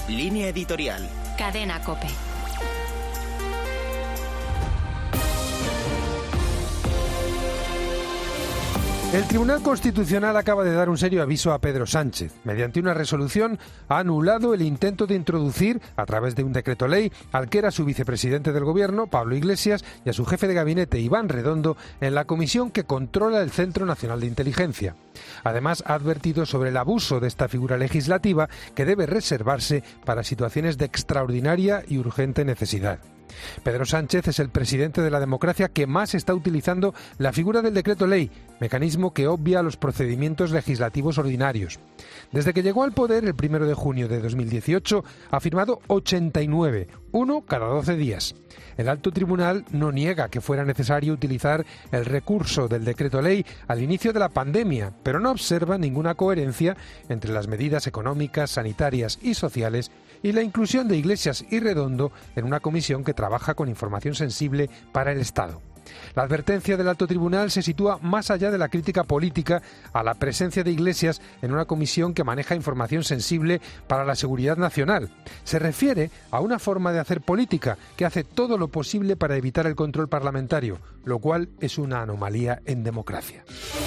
Línea editorial. Cadena COPE. El Tribunal Constitucional acaba de dar un serio aviso a Pedro Sánchez. Mediante una resolución ha anulado el intento de introducir, a través de un decreto ley, al que era su vicepresidente del Gobierno, Pablo Iglesias, y a su jefe de gabinete, Iván Redondo, en la comisión que controla el Centro Nacional de Inteligencia. Además, ha advertido sobre el abuso de esta figura legislativa que debe reservarse para situaciones de extraordinaria y urgente necesidad. Pedro Sánchez es el presidente de la democracia que más está utilizando la figura del decreto ley, mecanismo que obvia los procedimientos legislativos ordinarios. Desde que llegó al poder el 1 de junio de 2018 ha firmado 89, uno cada 12 días. El alto tribunal no niega que fuera necesario utilizar el recurso del decreto ley al inicio de la pandemia, pero no observa ninguna coherencia entre las medidas económicas, sanitarias y sociales y la inclusión de Iglesias y Redondo en una comisión que trabaja con información sensible para el Estado. La advertencia del alto tribunal se sitúa más allá de la crítica política a la presencia de Iglesias en una comisión que maneja información sensible para la seguridad nacional. Se refiere a una forma de hacer política que hace todo lo posible para evitar el control parlamentario, lo cual es una anomalía en democracia.